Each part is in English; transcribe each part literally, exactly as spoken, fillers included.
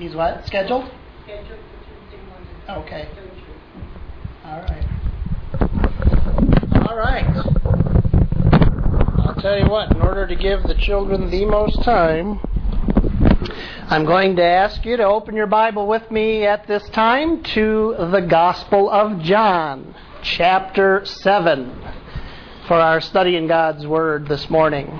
He's what? Scheduled? Scheduled for Tuesday morning. Okay. Surgery. All right. All right. I'll tell you what, in order to give the children the most time, I'm going to ask you to open your Bible with me at this time to the Gospel of John, chapter seven, for our study in God's Word this morning.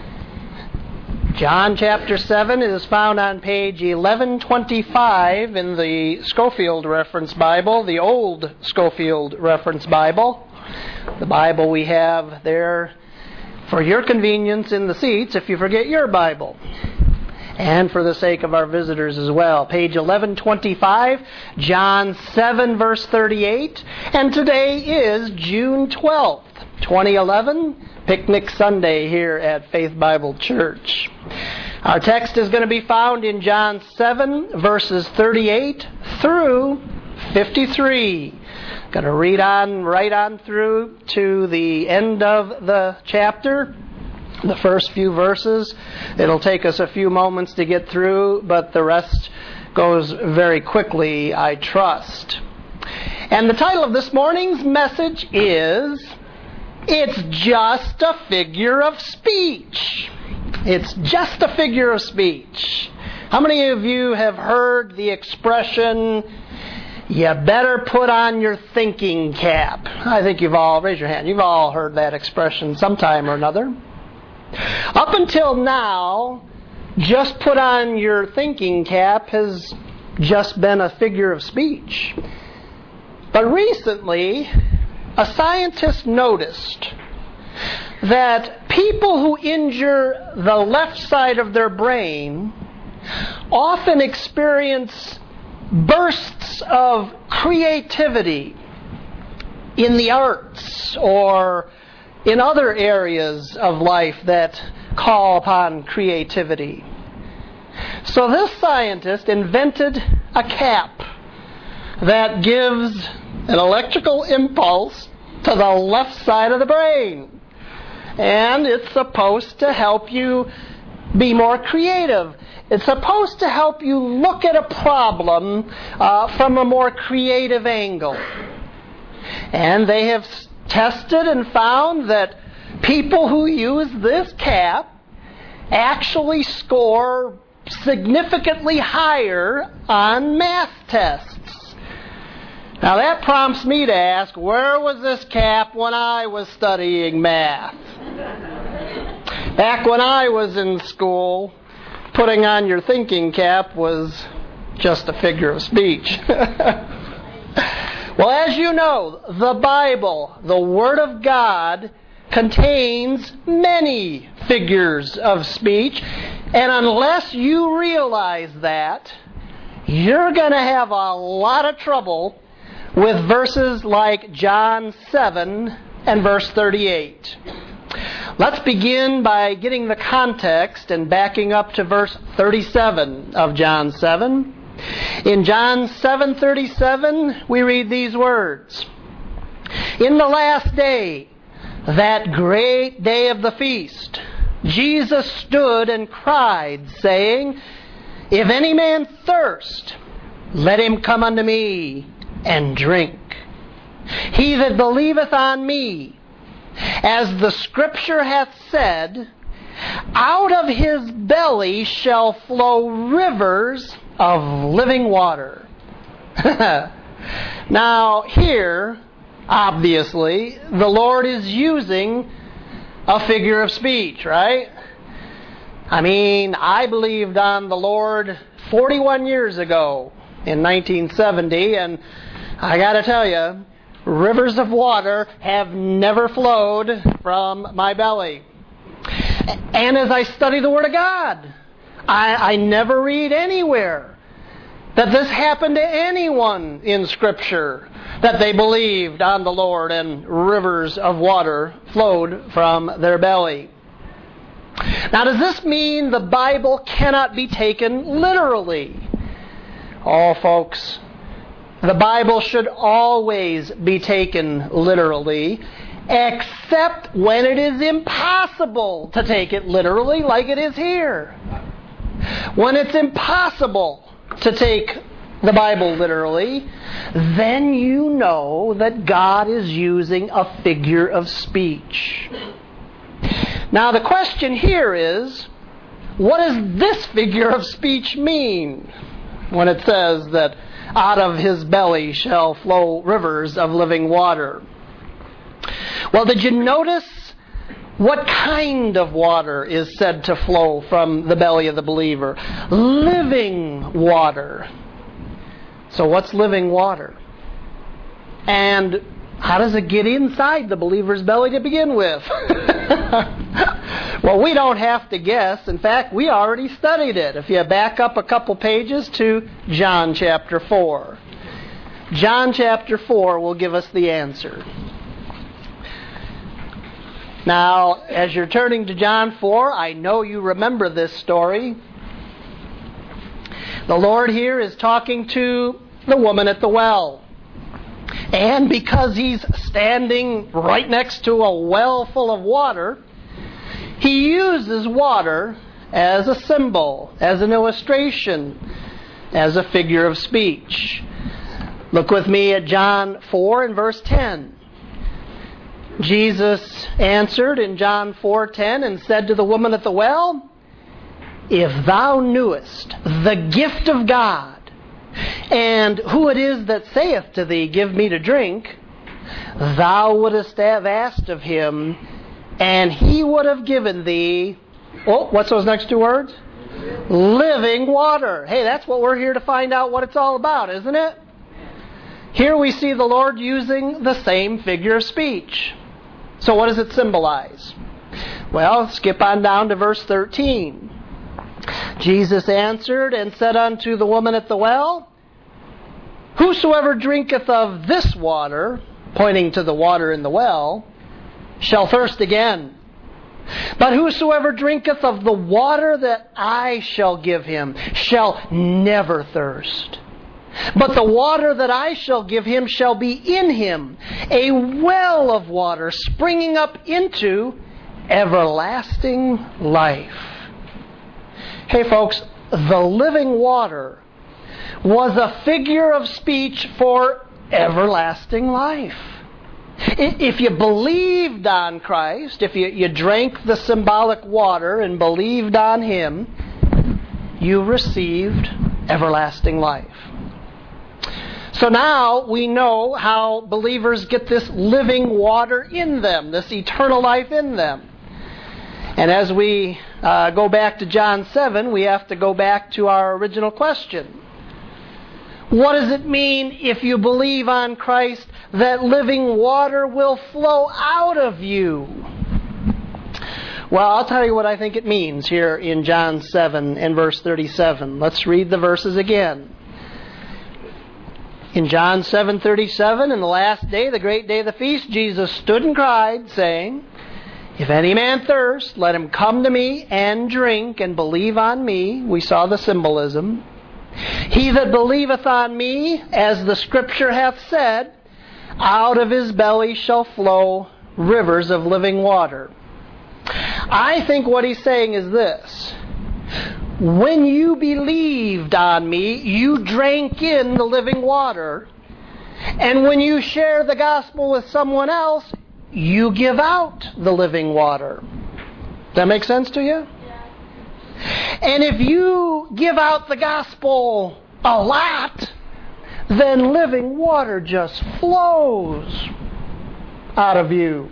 John chapter seven is found on page eleven twenty-five in the Scofield Reference Bible, the old Scofield Reference Bible. The Bible we have there for your convenience in the seats if you forget your Bible. And for the sake of our visitors as well. Page eleven twenty-five, John seven, verse thirty-eight. And today is June twelfth, twenty eleven, Picnic Sunday here at Faith Bible Church. Our text is going to be found in John seven, verses thirty-eight through fifty-three. Going to read on, right on through to the end of the chapter. The first few verses. It'll take us a few moments to get through, but the rest goes very quickly, I trust. And the title of this morning's message is, It's Just a Figure of Speech. It's just a figure of speech. How many of you have heard the expression, you better put on your thinking cap? I think you've all, raise your hand, you've all heard that expression sometime or another. Up until now, just put on your thinking cap has just been a figure of speech. But recently, a scientist noticed that people who injure the left side of their brain often experience bursts of creativity in the arts or in other areas of life that call upon creativity. So this scientist invented a cap that gives an electrical impulse to the left side of the brain. And it's supposed to help you be more creative. It's supposed to help you look at a problem uh, from a more creative angle. And they have tested and found that people who use this cap actually score significantly higher on math tests. Now that prompts me to ask, where was this cap when I was studying math? Back when I was in school, putting on your thinking cap was just a figure of speech. Well, as you know, the Bible, the Word of God, contains many figures of speech. And unless you realize that, you're going to have a lot of trouble with verses like John seven and verse thirty-eight. Let's begin by getting the context and backing up to verse thirty-seven of John seven. In John seven thirty-seven, we read these words. In the last day, that great day of the feast, Jesus stood and cried, saying, If any man thirst, let him come unto me and drink. He that believeth on me, as the Scripture hath said, out of his belly shall flow rivers of living water. Now here, obviously, the Lord is using a figure of speech, right? I mean, I believed on the Lord forty-one years ago in nineteen seventy, and I got to tell you, rivers of water have never flowed from my belly. And as I study the Word of God, I, I never read anywhere that this happened to anyone in Scripture, that they believed on the Lord and rivers of water flowed from their belly. Now, does this mean the Bible cannot be taken literally? Oh, folks, the Bible should always be taken literally, except when it is impossible to take it literally, like it is here. When it's impossible to take the Bible literally, then you know that God is using a figure of speech. Now the question here is, what does this figure of speech mean when it says that out of his belly shall flow rivers of living water? Well, did you notice what kind of water is said to flow from the belly of the believer? Living water. So what's living water? And how does it get inside the believer's belly to begin with? Well, we don't have to guess. In fact, we already studied it. If you back up a couple pages to John chapter four. John chapter four will give us the answer. Now, as you're turning to John four, I know you remember this story. The Lord here is talking to the woman at the well. And because he's standing right next to a well full of water, he uses water as a symbol, as an illustration, as a figure of speech. Look with me at John four and verse ten. Jesus answered in John four ten and said to the woman at the well, "If thou knewest the gift of God, and who it is that saith to thee, Give me to drink, thou wouldest have asked of him, and he would have given thee," oh, what's those next two words? Living water. Hey, that's what we're here to find out what it's all about, isn't it? Here we see the Lord using the same figure of speech. So what does it symbolize? Well, skip on down to verse thirteen. Jesus answered and said unto the woman at the well, "Whosoever drinketh of this water," pointing to the water in the well, "shall thirst again. But whosoever drinketh of the water that I shall give him shall never thirst. But the water that I shall give him shall be in him a well of water springing up into everlasting life." Hey folks, the living water was a figure of speech for everlasting life. If you believed on Christ, if you, you drank the symbolic water and believed on Him, you received everlasting life. So now we know how believers get this living water in them, this eternal life in them. And as we uh, go back to John seven, we have to go back to our original question. What does it mean if you believe on Christ that living water will flow out of you? Well, I'll tell you what I think it means here in John seven and verse thirty-seven. Let's read the verses again. In John seven thirty-seven, in the last day, the great day of the feast, Jesus stood and cried, saying, "If any man thirst, let him come to me and drink, and believe on me." We saw the symbolism. "He that believeth on me, as the Scripture hath said, out of his belly shall flow rivers of living water." I think what he's saying is this. When you believed on me, you drank in the living water. And when you share the gospel with someone else, you give out the living water. Does that make sense to you? Yeah. And if you give out the gospel a lot, then living water just flows out of you.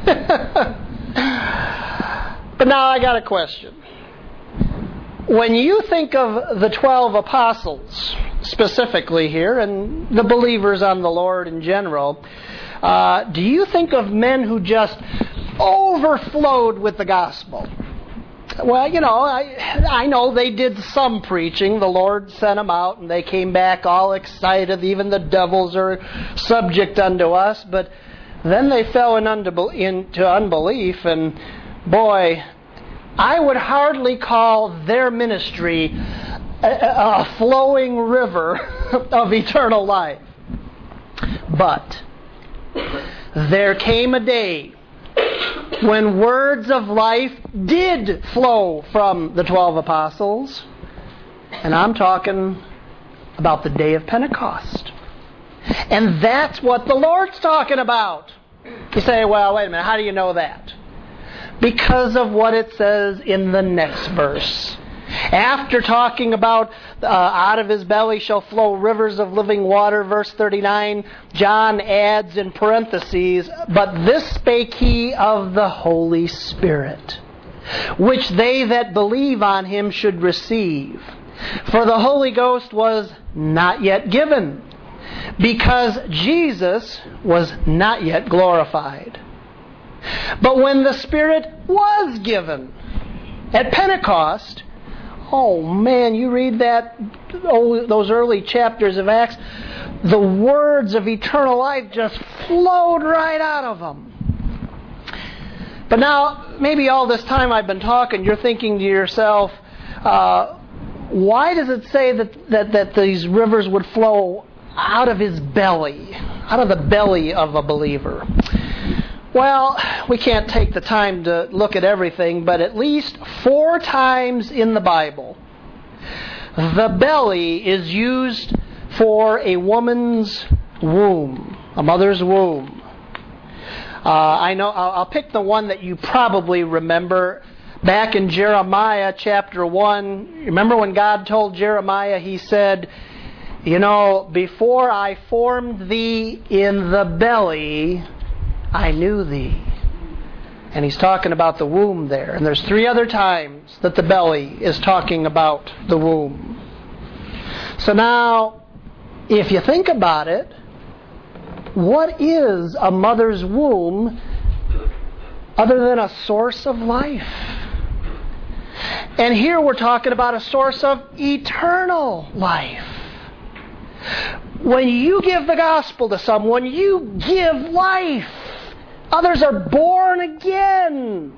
But now I got a question. When you think of the twelve apostles, specifically here, and the believers on the Lord in general, uh, do you think of men who just overflowed with the gospel? Well, you know, I, I know they did some preaching. The Lord sent them out and they came back all excited. Even the devils are subject unto us. But then they fell in unbe- into unbelief, and boy, I would hardly call their ministry a, a flowing river of eternal life. But there came a day when words of life did flow from the twelve apostles. And I'm talking about the day of Pentecost. And that's what the Lord's talking about. You say, well, wait a minute, how do you know that? Because of what it says in the next verse. After talking about uh, out of his belly shall flow rivers of living water, verse thirty-nine, John adds in parentheses, but this spake he of the Holy Spirit, which they that believe on him should receive. For the Holy Ghost was not yet given, because Jesus was not yet glorified. But when the Spirit was given at Pentecost, oh man, you read that, oh, those early chapters of Acts, the words of eternal life just flowed right out of them. But now, maybe all this time I've been talking, you're thinking to yourself, uh, why does it say that, that, that these rivers would flow out of his belly, out of the belly of a believer? Well, we can't take the time to look at everything, but at least four times in the Bible, the belly is used for a woman's womb, a mother's womb. Uh, I know. I'll, I'll pick the one that you probably remember. Back in Jeremiah chapter one, remember when God told Jeremiah, He said, you know, before I formed thee in the belly, I knew thee. And He's talking about the womb there. And there's three other times that the belly is talking about the womb. So now, if you think about it, what is a mother's womb other than a source of life? And here we're talking about a source of eternal life. When you give the gospel to someone, you give life. Others are born again.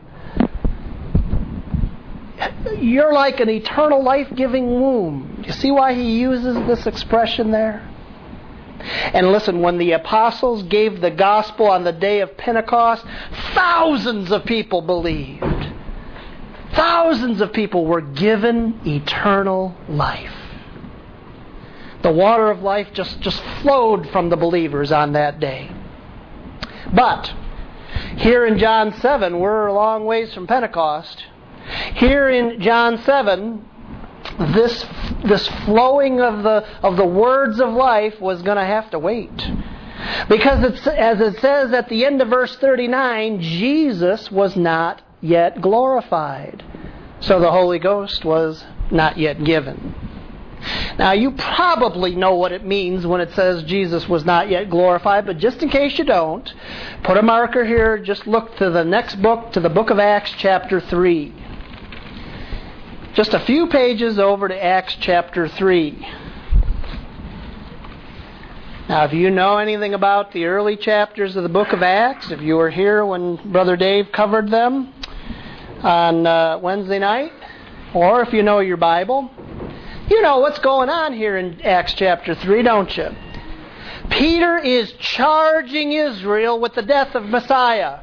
You're like an eternal life-giving womb. You see why He uses this expression there? And listen, when the apostles gave the gospel on the day of Pentecost, thousands of people believed. Thousands of people were given eternal life. The water of life just, just flowed from the believers on that day. But here in John seven, we're a long ways from Pentecost. Here in John seven, this this flowing of the of the words of life was going to have to wait. Because it's, as it says at the end of verse thirty-nine, Jesus was not yet glorified. So the Holy Ghost was not yet given. Now, you probably know what it means when it says Jesus was not yet glorified, but just in case you don't, put a marker here, just look to the next book, to the book of Acts chapter three. Just a few pages over to Acts chapter three. Now, if you know anything about the early chapters of the book of Acts, if you were here when Brother Dave covered them on uh, Wednesday night, or if you know your Bible, you know what's going on here in Acts chapter three, don't you? Peter is charging Israel with the death of Messiah.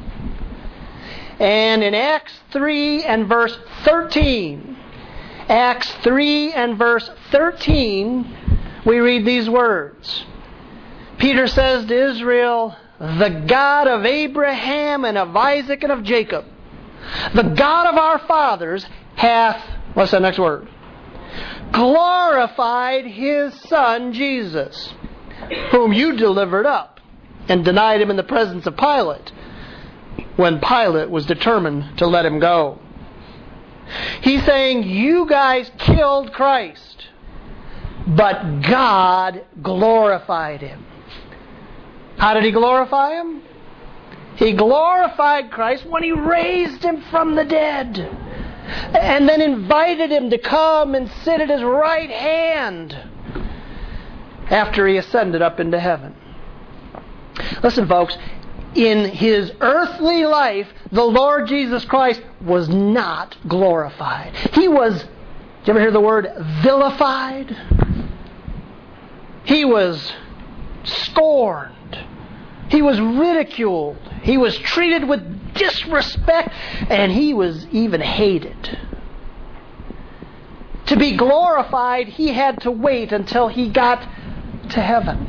And in Acts three and verse thirteen, Acts three and verse thirteen, we read these words. Peter says to Israel, the God of Abraham and of Isaac and of Jacob, the God of our fathers hath, what's that next word? Glorified His Son Jesus, whom you delivered up and denied Him in the presence of Pilate, when Pilate was determined to let Him go. He's saying, you guys killed Christ, but God glorified Him. How did He glorify Him? He glorified Christ when He raised Him from the dead, and then invited Him to come and sit at His right hand after He ascended up into heaven. Listen, folks, in His earthly life, the Lord Jesus Christ was not glorified. He was, did you ever hear the word vilified? He was scorned. He was ridiculed. He was treated with disrespect, and He was even hated. to be glorified, he had to wait until he got to heaven.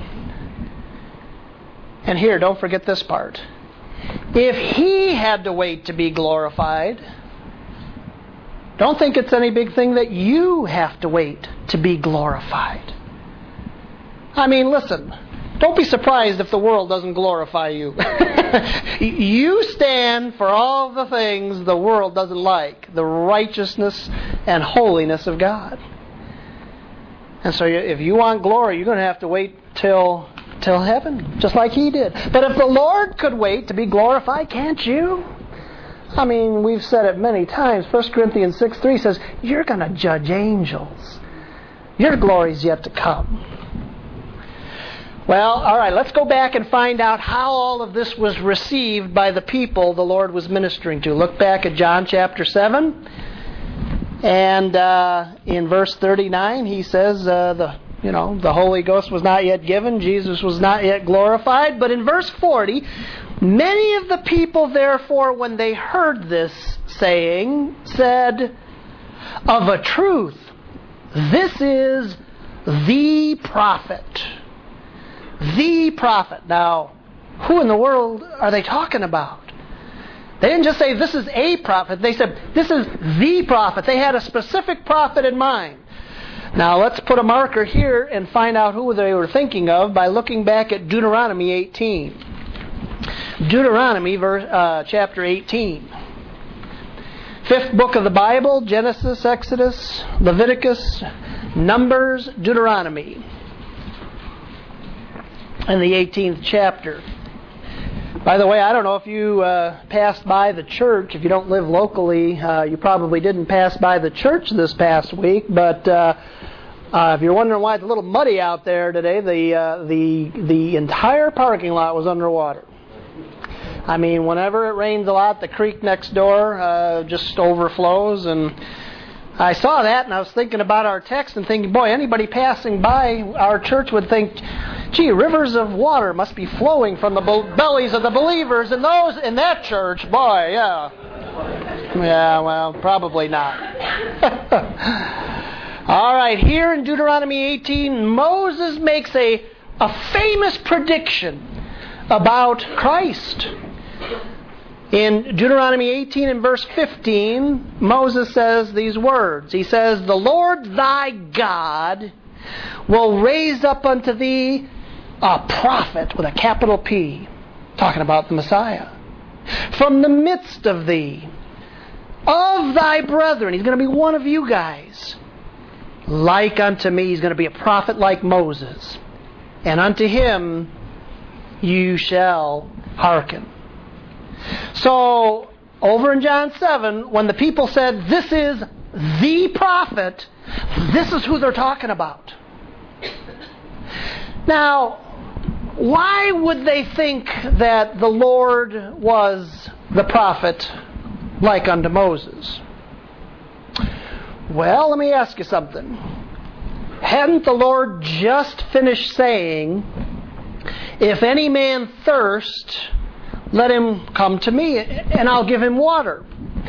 And here, don't forget this part. If he had to wait to be glorified, don't think it's any big thing that you have to wait to be glorified. I mean, listen, don't be surprised if the world doesn't glorify you. You stand for all the things the world doesn't like, the righteousness and holiness of God. And so if you want glory, you're going to have to wait till, till heaven, just like he did. But if the Lord could wait to be glorified, can't you? I mean, we've said it many times. First Corinthians six three says, you're going to judge angels. Your glory's yet to come. Well, all right, let's go back and find out how all of this was received by the people the Lord was ministering to. Look back at John chapter seven. And uh, in verse thirty-nine, he says, uh, the you know, the Holy Ghost was not yet given. Jesus was not yet glorified. But in verse forty, many of the people, therefore, when they heard this saying, said, of a truth, this is the prophet. The prophet. Now, who in the world are they talking about? They didn't just say this is a prophet. They said this is the prophet. They had a specific prophet in mind. Now, let's put a marker here and find out who they were thinking of by looking back at Deuteronomy eighteen. Deuteronomy verse, uh, chapter eighteen. Fifth book of the Bible, Genesis, Exodus, Leviticus, Numbers, Deuteronomy. In the eighteenth chapter. By the way, I don't know if you uh, passed by the church. If you don't live locally, uh, you probably didn't pass by the church this past week. But uh, uh, if you're wondering why it's a little muddy out there today, the uh, the the entire parking lot was underwater. I mean, whenever it rains a lot, the creek next door uh, just overflows. And I saw that, and I was thinking about our text and thinking, boy, anybody passing by our church would think, gee, rivers of water must be flowing from the bellies of the believers in those in that church. Boy, yeah. Yeah, well, probably not. All right, here in Deuteronomy eighteen, Moses makes a, a famous prediction about Christ. In Deuteronomy eighteen and verse fifteen, Moses says these words. He says, the Lord thy God will raise up unto thee a prophet with a capital P, talking about the Messiah, from the midst of thee, of thy brethren. He's going to be one of you guys. Like unto me, he's going to be a prophet like Moses. And unto him you shall hearken. So, over in John seven, when the people said, this is the prophet, this is who they're talking about. Now, why would they think that the Lord was the prophet like unto Moses? Well, let me ask you something. Hadn't the Lord just finished saying, if any man thirst, let him come to me, and I'll give him water?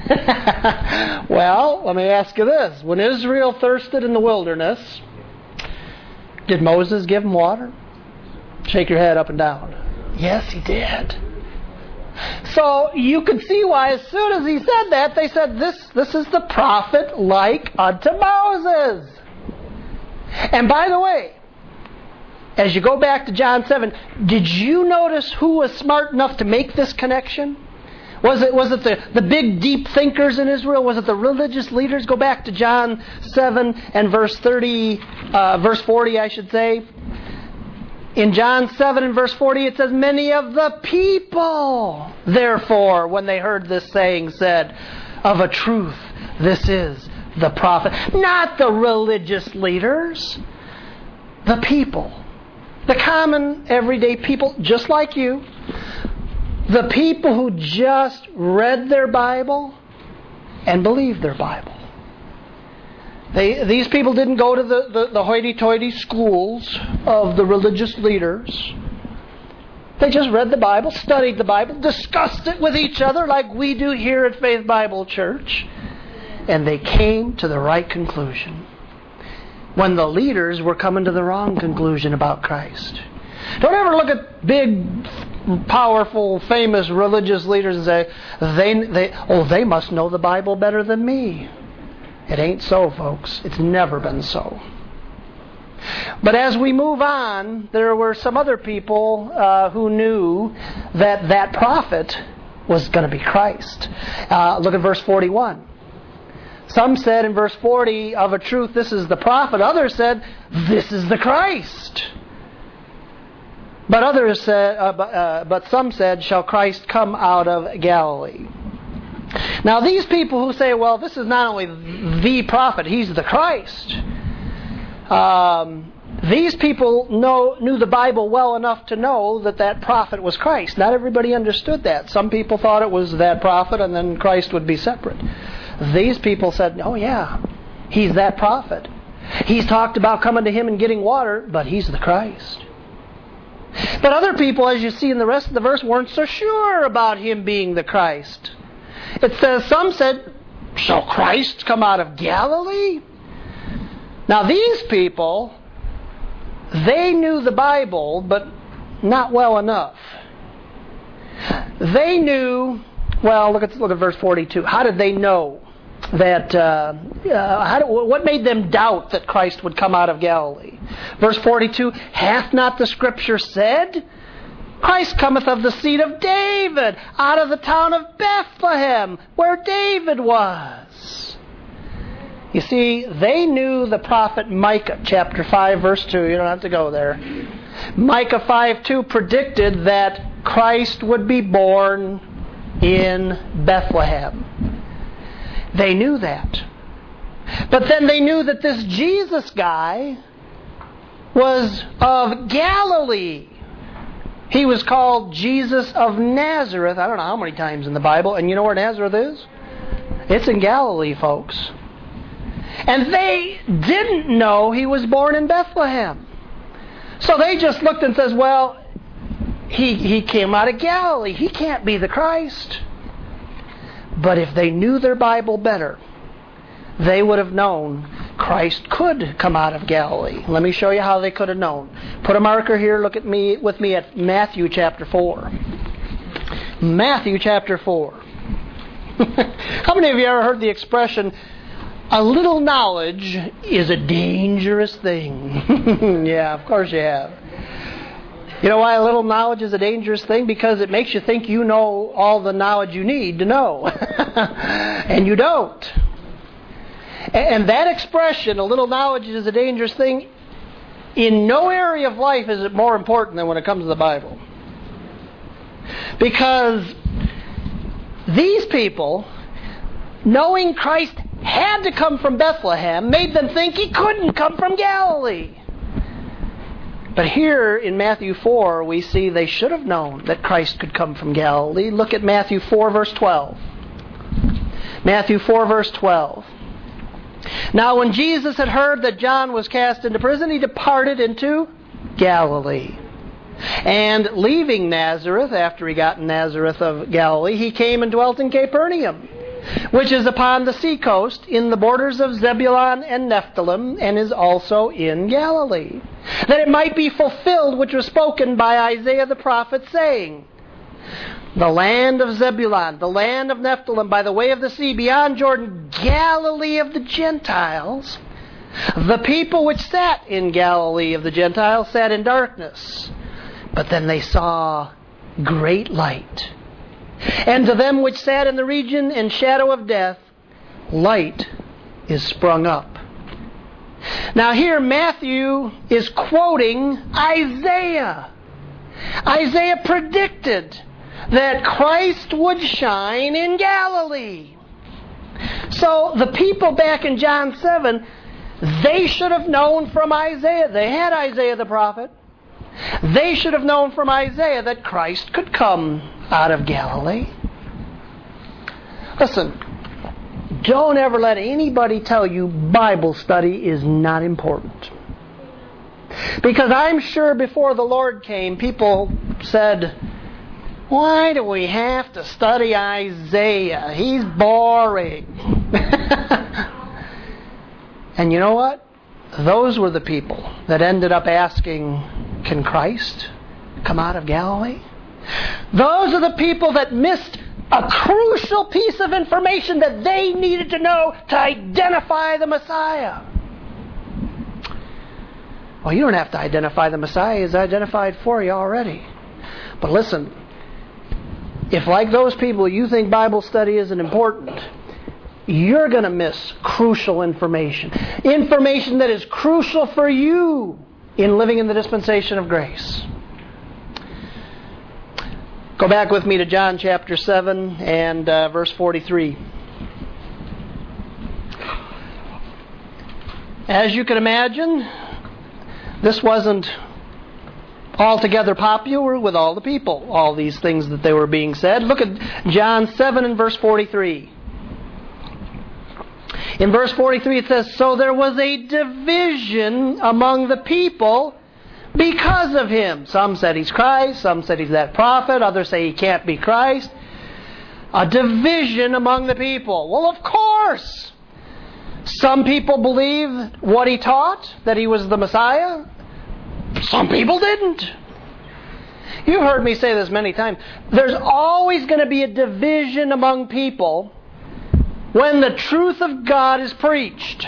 Well, let me ask you this. When Israel thirsted in the wilderness, did Moses give him water? Shake your head up and down. Yes, he did. So you can see why as soon as he said that, they said, this, this is the prophet like unto Moses. And by the way, as you go back to John seven, did you notice who was smart enough to make this connection? Was it was it the, the big deep thinkers in Israel? Was it the religious leaders? Go back to John seven and verse thirty, uh, verse forty, I should say. In John seven and verse forty, it says, many of the people, therefore, when they heard this saying, said, of a truth, this is the prophet. Not the religious leaders, the people. The common, everyday people, just like you. The people who just read their Bible and believed their Bible. They, these people didn't go to the, the, the hoity-toity schools of the religious leaders. They just read the Bible, studied the Bible, discussed it with each other like we do here at Faith Bible Church. And they came to the right conclusion. when the leaders were coming to the wrong conclusion about Christ. Don't ever look at big, powerful, famous religious leaders and say, they, they, oh, they must know the Bible better than me. It ain't so, folks. It's never been so. But as we move on, there were some other people uh, who knew that that prophet was going to be Christ. Uh, look at verse forty-one. Some said in verse forty, of a truth, this is the prophet. Others said, this is the Christ. But others said, uh, but, uh, but some said, shall Christ come out of Galilee? Now these people who say, well, this is not only the prophet, he's the Christ. Um, these people know, knew the Bible well enough to know that that prophet was Christ. Not everybody understood that. Some people thought it was that prophet and then Christ would be separate. These people said, oh yeah, he's that prophet. He's talked about coming to him and getting water, but he's the Christ. But other people, as you see in the rest of the verse, weren't so sure about him being the Christ. It says, some said, shall Christ come out of Galilee? Now these people, they knew the Bible, but not well enough. They knew, well, look at look at verse forty-two. How did they know that, uh, uh, how, what made them doubt that Christ would come out of Galilee? Verse forty-two, hath not the Scripture said, Christ cometh of the seed of David, out of the town of Bethlehem, where David was. You see, they knew the prophet Micah, chapter five, verse two. You don't have to go there. Micah five two predicted that Christ would be born in Bethlehem. They knew that. But then they knew that this Jesus guy was of Galilee. He was called Jesus of Nazareth. I don't know how many times in the Bible. And you know where Nazareth is? It's in Galilee, folks. And they didn't know he was born in Bethlehem. So they just looked and says, well, he, he came out of Galilee. He can't be the Christ. But if they knew their Bible better, they would have known Christ could come out of Galilee. Let me show you how they could have known. Put a marker here. Look at me with me at Matthew chapter four. Matthew chapter four. How many of you ever heard the expression, a little knowledge is a dangerous thing? Yeah, of course you have. You know why a little knowledge is a dangerous thing? Because it makes you think you know all the knowledge you need to know. And you don't. And that expression, a little knowledge is a dangerous thing, in no area of life is it more important than when it comes to the Bible. Because these people, knowing Christ had to come from Bethlehem, made them think he couldn't come from Galilee. But here in Matthew four, we see they should have known that Christ could come from Galilee. Look at Matthew four, verse twelve. Matthew four, verse twelve. Now when Jesus had heard that John was cast into prison, he departed into Galilee. And leaving Nazareth, after he got in Nazareth of Galilee, he came and dwelt in Capernaum, which is upon the seacoast, in the borders of Zebulun and Nephthalim, and is also in Galilee, that it might be fulfilled which was spoken by Isaiah the prophet, saying, the land of Zebulun, the land of Nephthalim, by the way of the sea, beyond Jordan, Galilee of the Gentiles. The people which sat in Galilee of the Gentiles sat in darkness, but then they saw great light. And to them which sat in the region and shadow of death, light is sprung up. Now here Matthew is quoting Isaiah. Isaiah predicted that Christ would shine in Galilee. So the people back in John seven, they should have known from Isaiah. They had Isaiah the prophet. They should have known from Isaiah that Christ could come out of Galilee. Listen, don't ever let anybody tell you Bible study is not important. Because I'm sure before the Lord came, people said, why do we have to study Isaiah? He's boring. And you know what? those were the people that ended up asking, can Christ come out of Galilee? Those are the people that missed a crucial piece of information that they needed to know to identify the Messiah. Well, you don't have to identify the Messiah. He's identified for you already. But listen, if like those people you think Bible study isn't important, you're going to miss crucial information. Information that is crucial for you in living in the dispensation of grace. Go back with me to John chapter seven and uh, verse forty-three. As you can imagine, this wasn't altogether popular with all the people, all these things that they were being said. Look at John seven and verse forty-three. In verse forty-three it says, so there was a division among the people because of him. Some said he's Christ, some said he's that prophet, others say he can't be Christ. A division among the people. Well, of course. Some people believed what he taught, that he was the Messiah. Some people didn't. You've heard me say this many times. There's always going to be a division among people when the truth of God is preached.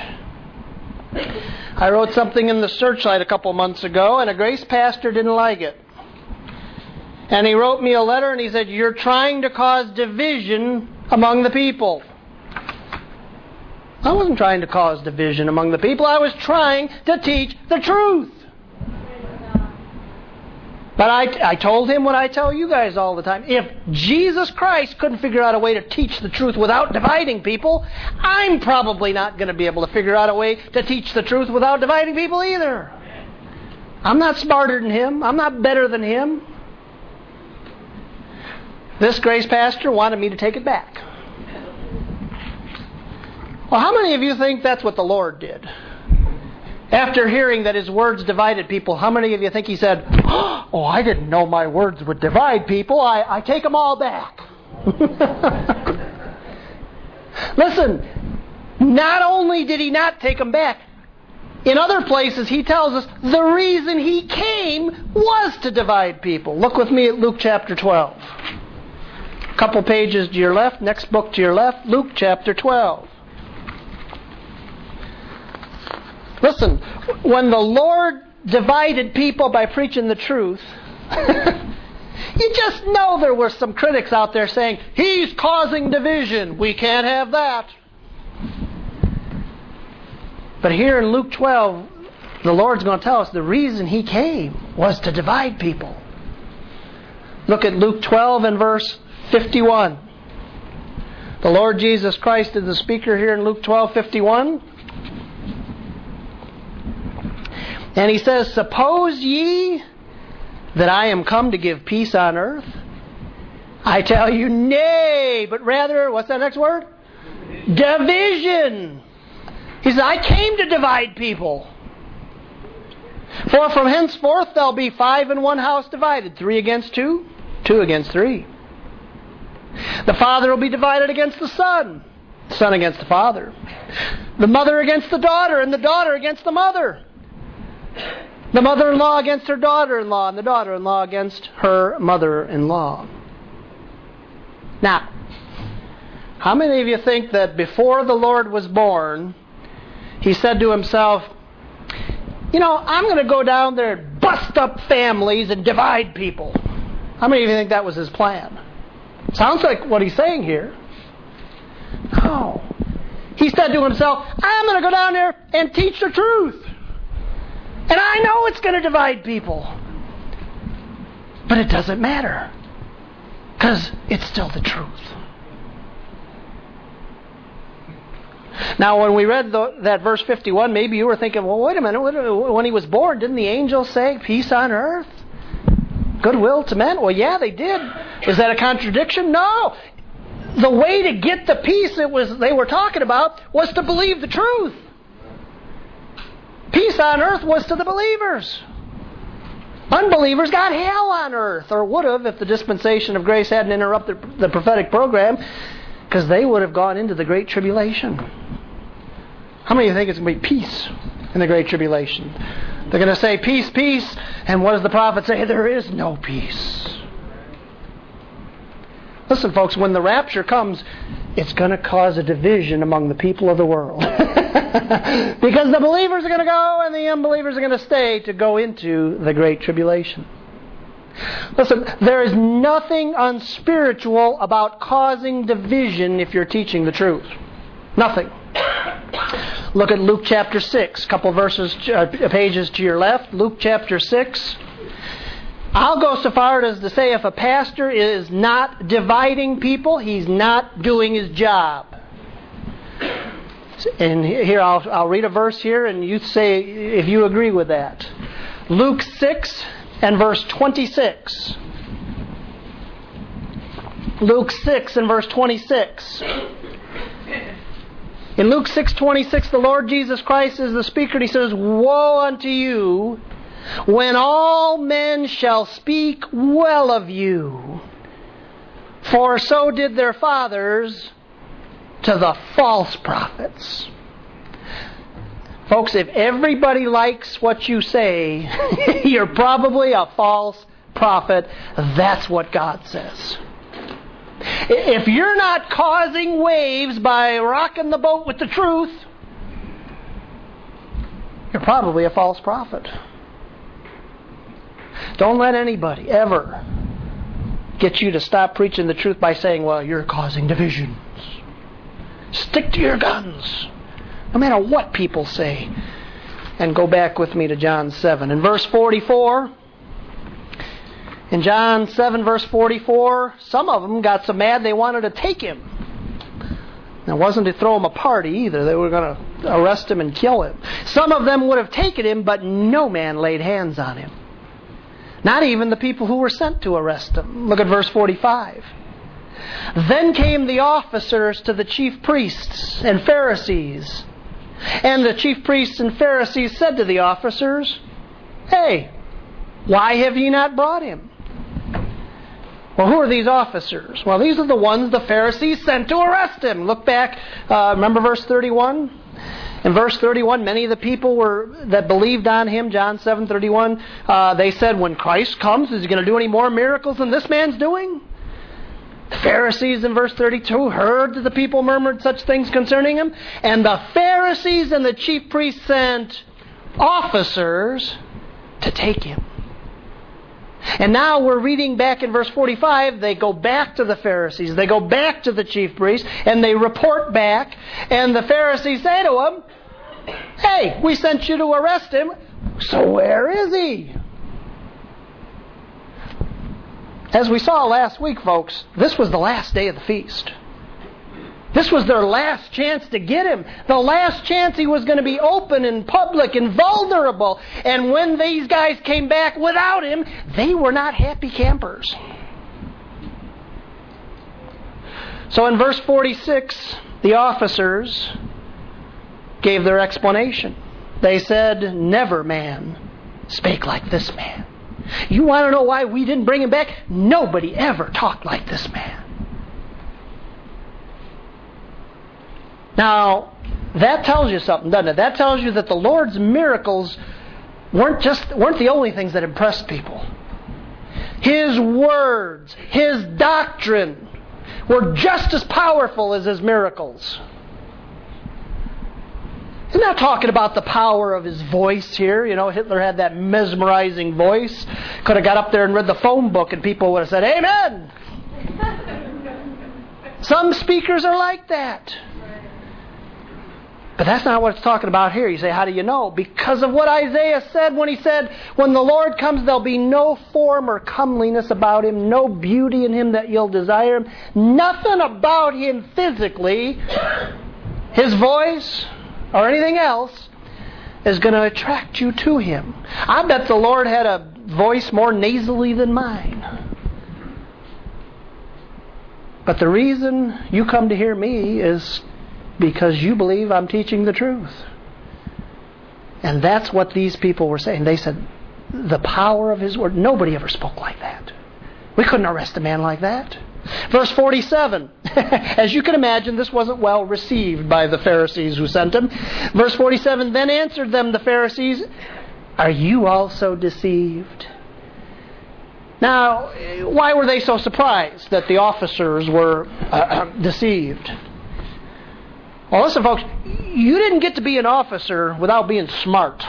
I wrote something in the Searchlight a couple months ago, and a Grace pastor didn't like it. And he wrote me a letter and he said, you're trying to cause division among the people. I wasn't trying to cause division among the people. I was trying to teach the truth. But I, I told him what I tell you guys all the time. If Jesus Christ couldn't figure out a way to teach the truth without dividing people, I'm probably not going to be able to figure out a way to teach the truth without dividing people either. I'm not smarter than him. I'm not better than him. This Grace pastor wanted me to take it back. Well, how many of you think that's what the Lord did? After hearing that his words divided people, how many of you think he said, oh, I didn't know my words would divide people. I, I take them all back. Listen, not only did he not take them back, in other places he tells us the reason he came was to divide people. Look with me at Luke chapter twelve. A couple pages to your left, next book to your left, Luke chapter twelve. Listen, when the Lord divided people by preaching the truth, you just know there were some critics out there saying, he's causing division. We can't have that. But here in Luke twelve, the Lord's going to tell us the reason he came was to divide people. Look at Luke twelve and verse fifty-one. The Lord Jesus Christ is the speaker here in Luke twelve fifty-one. And he says, suppose ye that I am come to give peace on earth? I tell you, nay, but rather, what's that next word? Division. He says, I came to divide people. For from henceforth there'll be five in one house divided, three against two, two against three. The father will be divided against the son, the son against the father. The mother against the daughter, and the daughter against the mother. The mother-in-law against her daughter-in-law, and the daughter-in-law against her mother-in-law. Now, how many of you think that before the Lord was born, he said to himself, you know, I'm going to go down there and bust up families and divide people? How many of you think that was his plan? Sounds like what he's saying here. No. He said to himself, I'm going to go down there and teach the truth. And I know it's going to divide people. But it doesn't matter. Because it's still the truth. Now, when we read the, that verse fifty-one, maybe you were thinking, well, wait a minute. When he was born, didn't the angels say, peace on earth? Goodwill to men? Well, yeah, they did. Is that a contradiction? No. The way to get the peace it was they were talking about was to believe the truth. Peace on earth was to the believers. Unbelievers got hell on earth, or would have if the dispensation of grace hadn't interrupted the prophetic program, because they would have gone into the great tribulation. How many of you think it's going to be peace in the Great Tribulation. They're going to say, peace, peace. And what does the prophet say? There is no peace. Listen, folks, when the rapture comes, it's going to cause a division among the people of the world. Because the believers are going to go and the unbelievers are going to stay to go into the Great Tribulation. Listen, there is nothing unspiritual about causing division if you're teaching the truth. Nothing. Look at Luke chapter six, a couple verses, uh, pages to your left. Luke chapter six. I'll go so far as to say if a pastor is not dividing people, he's not doing his job. And here, I'll, I'll read a verse here, and you say if you agree with that. Luke six and verse twenty-six. Luke six and verse twenty-six. In Luke six twenty-six, the Lord Jesus Christ is the speaker, and He says, woe unto you when all men shall speak well of you, for so did their fathers to the false prophets. Folks, if everybody likes what you say, you're probably a false prophet. That's what God says. If you're not causing waves by rocking the boat with the truth, you're probably a false prophet. Don't let anybody ever get you to stop preaching the truth by saying, well, you're causing divisions. Stick to your guns, no matter what people say. And go back with me to John seven. In verse forty-four, in John seven, verse forty-four, some of them got so mad they wanted to take Him. It wasn't to throw Him a party either. They were going to arrest Him and kill Him. Some of them would have taken Him, but no man laid hands on Him. Not even the people who were sent to arrest Him. Look at verse forty-five. Then came the officers to the chief priests and Pharisees. And the chief priests and Pharisees said to the officers, hey, why have ye not brought Him? Well, who are these officers? Well, these are the ones the Pharisees sent to arrest Him. Look back, uh, remember verse thirty-one? In verse thirty-one, many of the people were that believed on Him, John seven thirty-one, uh, they said, when Christ comes, is He going to do any more miracles than this man's doing? The Pharisees in verse thirty-two heard that the people murmured such things concerning Him, and the Pharisees and the chief priests sent officers to take Him. And now we're reading back in verse forty-five, they go back to the Pharisees, they go back to the chief priests, and they report back, and the Pharisees say to them, hey, we sent you to arrest Him, so where is He? As we saw last week, folks, this was the last day of the feast. This was their last chance to get Him. The last chance He was going to be open and public and vulnerable. And when these guys came back without Him, they were not happy campers. So in verse forty-six, the officers gave their explanation. They said, never man spake like this man. You want to know why we didn't bring Him back? Nobody ever talked like this man. Now, that tells you something, doesn't it? That tells you that the Lord's miracles weren't just weren't the only things that impressed people. His words, His doctrine were just as powerful as His miracles. He's not talking about the power of His voice here. You know, Hitler had that mesmerizing voice. Could have got up there and read the phone book and people would have said, amen. Some speakers are like that. But that's not what it's talking about here. You say, how do you know? Because of what Isaiah said when he said, when the Lord comes, there'll be no form or comeliness about Him, no beauty in Him that you'll desire Him. Nothing about Him physically, His voice, or anything else is going to attract you to Him. I bet the Lord had a voice more nasally than mine. But the reason you come to hear me is because you believe I'm teaching the truth. And that's what these people were saying. They said, the power of His word, nobody ever spoke like that. We couldn't arrest a man like that. Verse forty-seven. As you can imagine, this wasn't well received by the Pharisees who sent him. Verse forty-seven, then answered them the Pharisees, are you also deceived? Now, why were they so surprised that the officers were uh, deceived? Well, listen, folks, you didn't get to be an officer without being smart.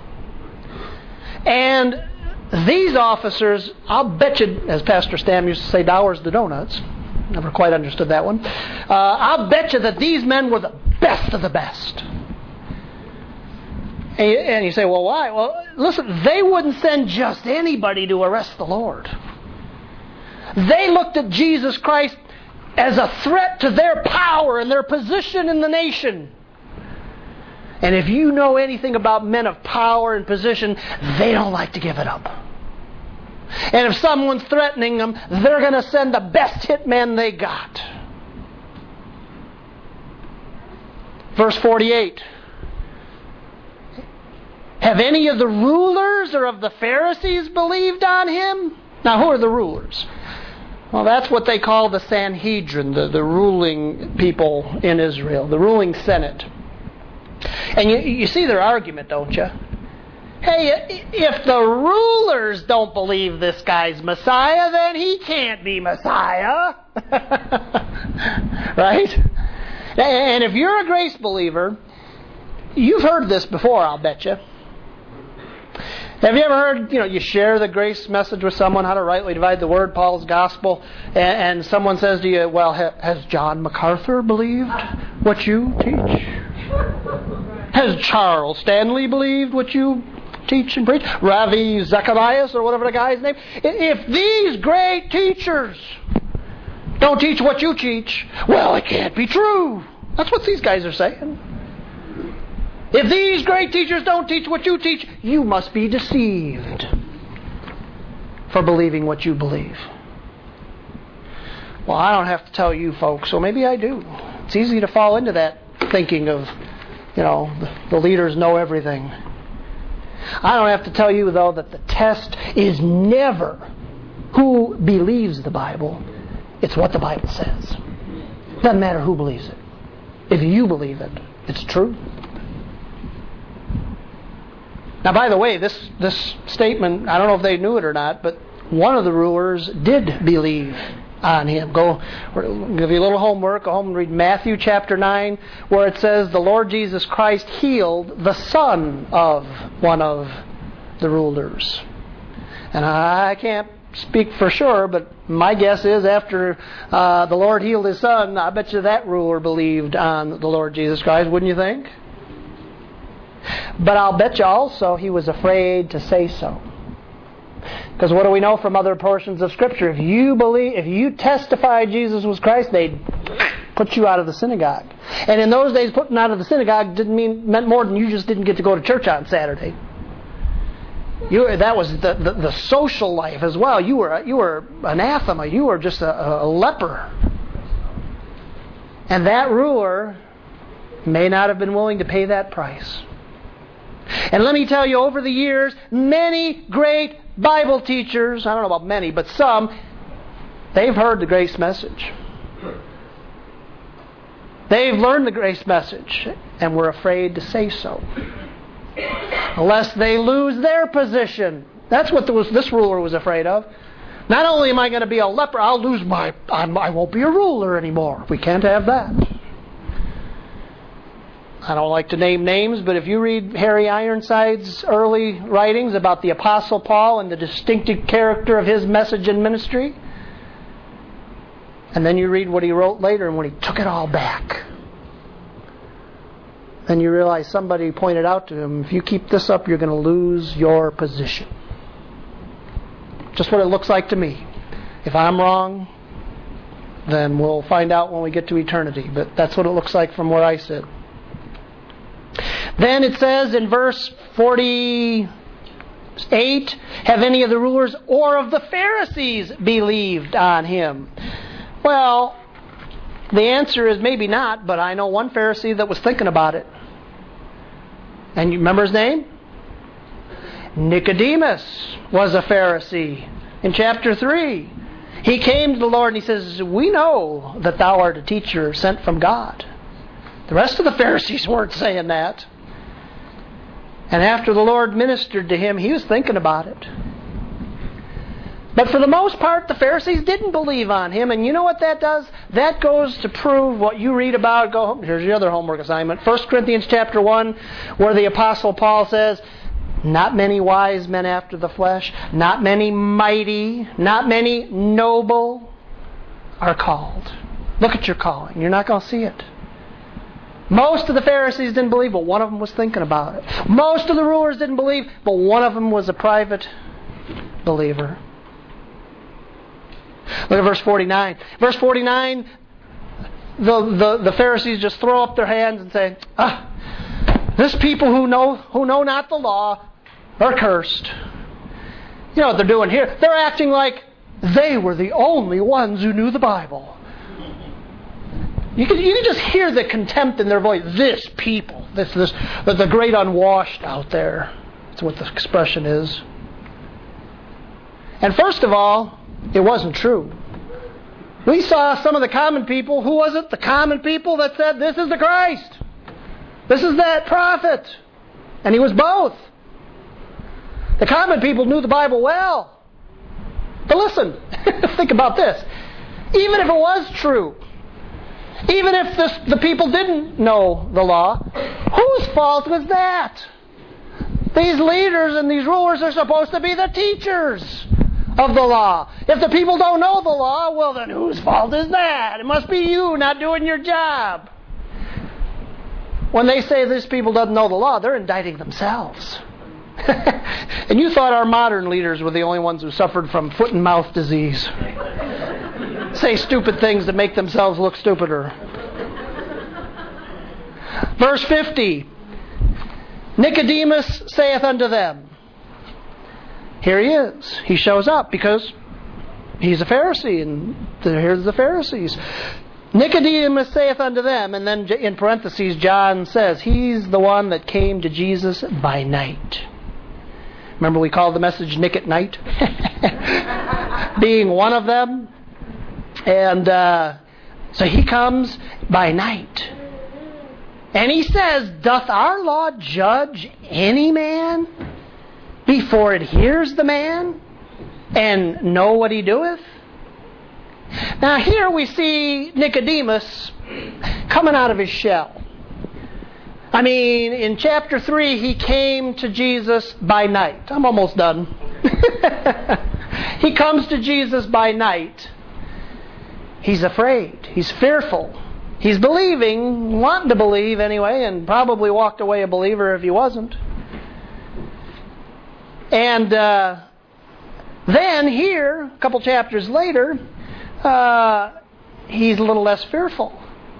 And these officers, I'll bet you, as Pastor Stam used to say, dollars to donuts. Never quite understood that one. Uh, I'll bet you that these men were the best of the best. And you, and you say, well, why? Well, listen, they wouldn't send just anybody to arrest the Lord. They looked at Jesus Christ as a threat to their power and their position in the nation. And if you know anything about men of power and position, they don't like to give it up. And if someone's threatening them, they're going to send the best hitman they got. Verse forty-eight. Have any of the rulers or of the Pharisees believed on him? Now, who are the rulers? Well, that's what they call the Sanhedrin, the, the ruling people in Israel, the ruling Senate. And you, you see their argument, don't you? Hey, if the rulers don't believe this guy's Messiah, then he can't be Messiah. Right? And if you're a grace believer, you've heard this before, I'll bet you. Have you ever heard, you know, you share the grace message with someone, how to rightly divide the word, Paul's gospel, and, and someone says to you, well, ha, has John MacArthur believed what you teach? Has Charles Stanley believed what you teach and preach? Ravi Zacharias, or whatever the guy's name? If these great teachers don't teach what you teach, well, it can't be true. That's what these guys are saying. If these great teachers don't teach what you teach, you must be deceived for believing what you believe. Well, I don't have to tell you folks, so maybe I do. It's easy to fall into that thinking of, you know, the leaders know everything. I don't have to tell you, though, that the test is never who believes the Bible. It's what the Bible says. Doesn't matter who believes it. If you believe it, it's true. Now, by the way, this, this statement, I don't know if they knew it or not, but one of the rulers did believe on him. Go, we'll give you a little homework. Go home and read Matthew chapter nine, where it says the Lord Jesus Christ healed the son of one of the rulers. And I can't speak for sure, but my guess is after uh, the Lord healed his son, I bet you that ruler believed on the Lord Jesus Christ, wouldn't you think? But I'll bet you also he was afraid to say so. Because what do we know from other portions of Scripture? If you believe, if you testify Jesus was Christ, they'd put you out of the synagogue. And in those days, putting out of the synagogue didn't mean meant more than you just didn't get to go to church on Saturday. You, that was the, the, the social life as well. You were you were anathema. You were just a, a leper. And that ruler may not have been willing to pay that price. And let me tell you, over the years, many great Bible teachers, I don't know about many, but some, they've heard the grace message. They've learned the grace message and were afraid to say so, lest they lose their position. That's what this ruler was afraid of. Not only am I going to be a leper, I'll lose my, I'm, I won't be a ruler anymore. We can't have that. I don't like to name names, but if you read Harry Ironside's early writings about the Apostle Paul and the distinctive character of his message and ministry, and then you read what he wrote later and when he took it all back, then you realize somebody pointed out to him, if you keep this up, you're going to lose your position. Just what it looks like to me. If I'm wrong, then we'll find out when we get to eternity. But that's what it looks like from where I sit. Then it says in verse forty-eight, have any of the rulers or of the Pharisees believed on him? Well, the answer is maybe not, but I know one Pharisee that was thinking about it. And you remember his name? Nicodemus was a Pharisee in chapter three. He came to the Lord and he says, we know that thou art a teacher sent from God. The rest of the Pharisees weren't saying that. And after the Lord ministered to him, he was thinking about it. But for the most part, the Pharisees didn't believe on him. And you know what that does? That goes to prove what you read about. Go, here's your other homework assignment. First Corinthians chapter one, where the Apostle Paul says, not many wise men after the flesh, not many mighty, not many noble are called. Look at your calling. You're not going to see it. Most of the Pharisees didn't believe, but one of them was thinking about it. Most of the rulers didn't believe, but one of them was a private believer. Look at verse forty-nine. Verse forty-nine, the, the, the Pharisees just throw up their hands and say, ah, this people who know who know not the law are cursed. You know what they're doing here? They're acting like they were the only ones who knew the Bible. You can, you can just hear the contempt in their voice. This people, this, this, the, the great unwashed out there. That's what the expression is. And first of all, it wasn't true. We saw some of the common people. Who was it? The common people that said, this is the Christ. This is that prophet. And he was both. The common people knew the Bible well. But listen, think about this. Even if it was true, even if this, the people didn't know the law, whose fault was that? These leaders and these rulers are supposed to be the teachers of the law. If the people don't know the law, well then whose fault is that? It must be you not doing your job. When they say this people doesn't know the law, they're indicting themselves. And you thought our modern leaders were the only ones who suffered from foot and mouth disease. Say stupid things that make themselves look stupider. Verse fifty. Nicodemus saith unto them. Here he is. He shows up because he's a Pharisee, and here's the Pharisees. Nicodemus saith unto them, and then in parentheses John says, he's the one that came to Jesus by night. Remember we called the message Nick at Night? Being one of them. And uh, so he comes by night. And he says, doth our law judge any man before it hears the man and know what he doeth? Now here we see Nicodemus coming out of his shell. I mean, in chapter three, he came to Jesus by night. I'm almost done. He comes to Jesus by night. He's afraid. He's fearful. He's believing, wanting to believe anyway, and probably walked away a believer if he wasn't. And uh, then here, a couple chapters later, uh, he's a little less fearful.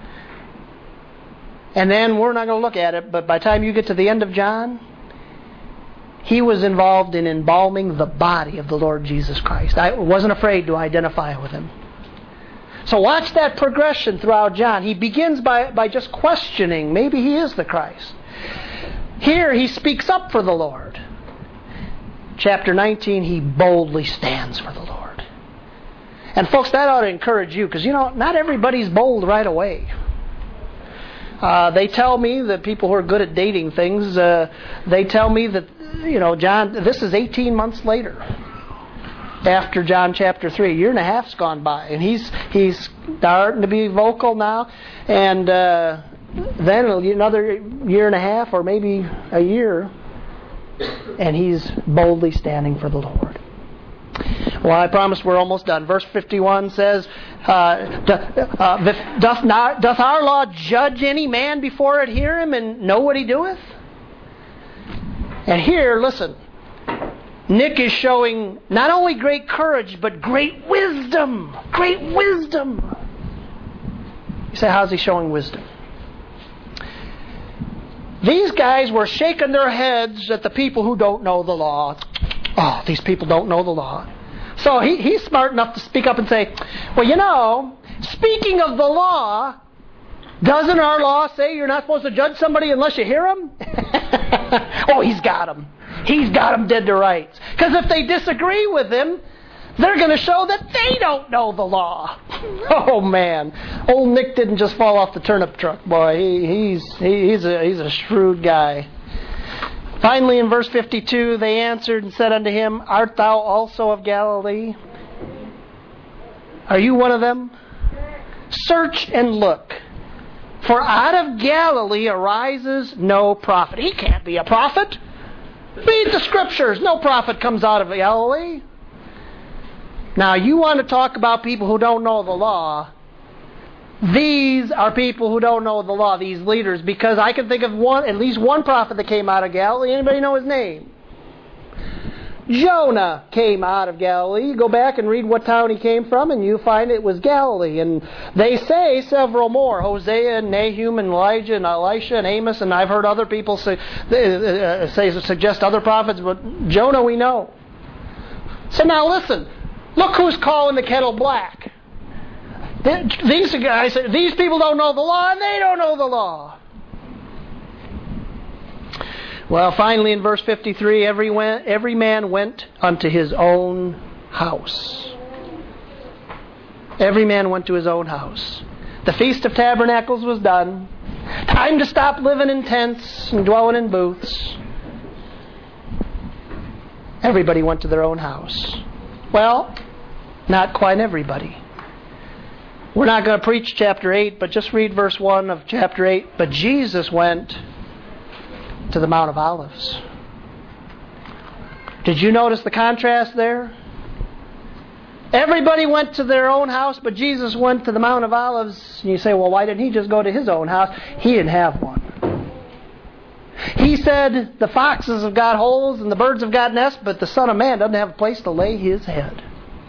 And then we're not going to look at it, but by the time you get to the end of John, he was involved in embalming the body of the Lord Jesus Christ. I wasn't afraid to identify with him. So watch that progression throughout John. He begins by, by just questioning, maybe he is the Christ. Here he speaks up for the Lord. Chapter nineteen, he boldly stands for the Lord. And folks, that ought to encourage you, because you know, not everybody's bold right away. Uh, they tell me that people who are good at dating things, uh, they tell me that, you know, John, this is eighteen months later. After John chapter three, a year and a half's gone by, and he's he's starting to be vocal now, and uh, then another year and a half, or maybe a year, and he's boldly standing for the Lord. Well, I promise we're almost done. Verse fifty-one says, uh, doth, uh, doth, not, doth our law judge any man before it hear him and know what he doeth? And here, listen, Nick is showing not only great courage, but great wisdom. Great wisdom. You say, how's he showing wisdom? These guys were shaking their heads at the people who don't know the law. Oh, these people don't know the law. So he, he's smart enough to speak up and say, well, you know, speaking of the law, doesn't our law say you're not supposed to judge somebody unless you hear them? Oh, he's got them. He's got them dead to rights. Because if they disagree with him, They're going to show that they don't know the law. Oh man, old Nick didn't just fall off the turnip truck, boy. He, he's he, he's a he's a shrewd guy. Finally, in verse fifty-two, they answered and said unto him, Art thou also of Galilee? Are you one of them? Search and look, for out of Galilee arises no prophet. He can't be a prophet. Read the scriptures. No prophet comes out of Galilee. Now, you want to talk about people who don't know the law. These are people who don't know the law, these leaders, because I can think of one, at least one prophet that came out of Galilee. Anybody know his name? Jonah came out of Galilee. You go back and read what town he came from, and you find it was Galilee. And they say several more: Hosea and Nahum and Elijah and Elisha and Amos. And I've heard other people say, uh, say suggest other prophets, but Jonah we know. So now listen. Look who's calling the kettle black. These guys, these people don't know the law, and they don't know the law. Well, finally in verse fifty-three, every, went, every man went unto his own house. Every man went to his own house. The Feast of Tabernacles was done. Time to stop living in tents and dwelling in booths. Everybody went to their own house. Well, not quite everybody. We're not going to preach chapter eight, but just read verse one of chapter eight. But Jesus went to the Mount of Olives. Did you notice the contrast there? Everybody went to their own house, but Jesus went to the Mount of Olives. And you say, well, why didn't he just go to his own house? He didn't have one. He said, the foxes have got holes and the birds have got nests, but the Son of Man doesn't have a place to lay his head.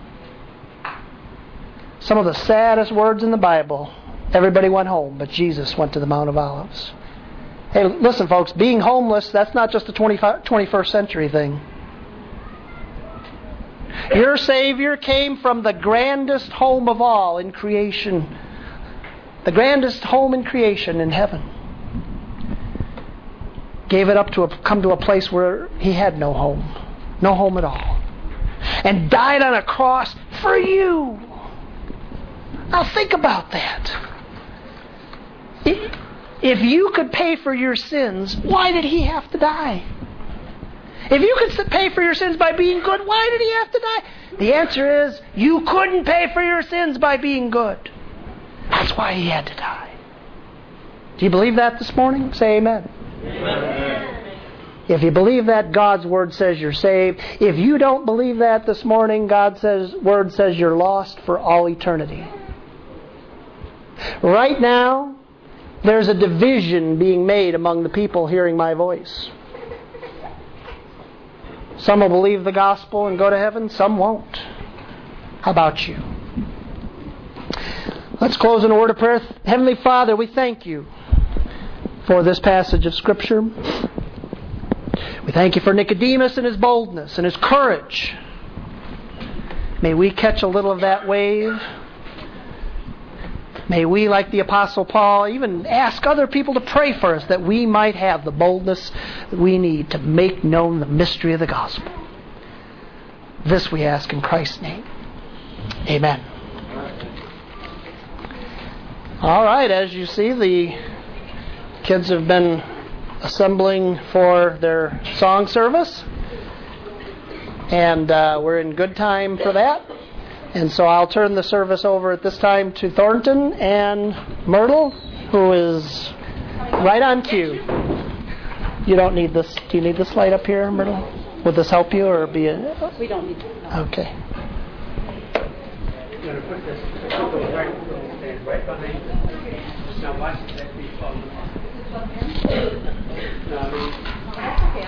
Some of the saddest words in the Bible. Everybody went home, but Jesus went to the Mount of Olives. Hey, listen, folks, being homeless, that's not just a twenty-first century thing. Your Savior came from the grandest home of all in creation. The grandest home in creation in heaven. Gave it up to a, come to a place where he had no home. No home at all. And died on a cross for you. Now think about that. If you could pay for your sins, why did he have to die? If you could pay for your sins by being good, why did he have to die? The answer is, you couldn't pay for your sins by being good. That's why he had to die. Do you believe that this morning? Say amen. Amen. If you believe that, God's Word says you're saved. If you don't believe that this morning, God's says, Word says you're lost for all eternity. Right now, there's a division being made among the people hearing my voice. Some will believe the gospel and go to heaven. Some won't. How about you? Let's close in a word of prayer. Heavenly Father, we thank you for this passage of Scripture. We thank you for Nicodemus and his boldness and his courage. May we catch a little of that wave. May we, like the Apostle Paul, even ask other people to pray for us that we might have the boldness that we need to make known the mystery of the gospel. This we ask in Christ's name. Amen. All right, as you see, the kids have been assembling for their song service. And uh, we're in good time for that. And so I'll turn the service over at this time to Thornton and Myrtle, who is right on cue. You don't need this. Do you need this light up here, Myrtle? Would this help you or be a... We don't need it. No. Okay. You're going to put this put the microphone stand right behind you. Now watch that be followed. No, I mean,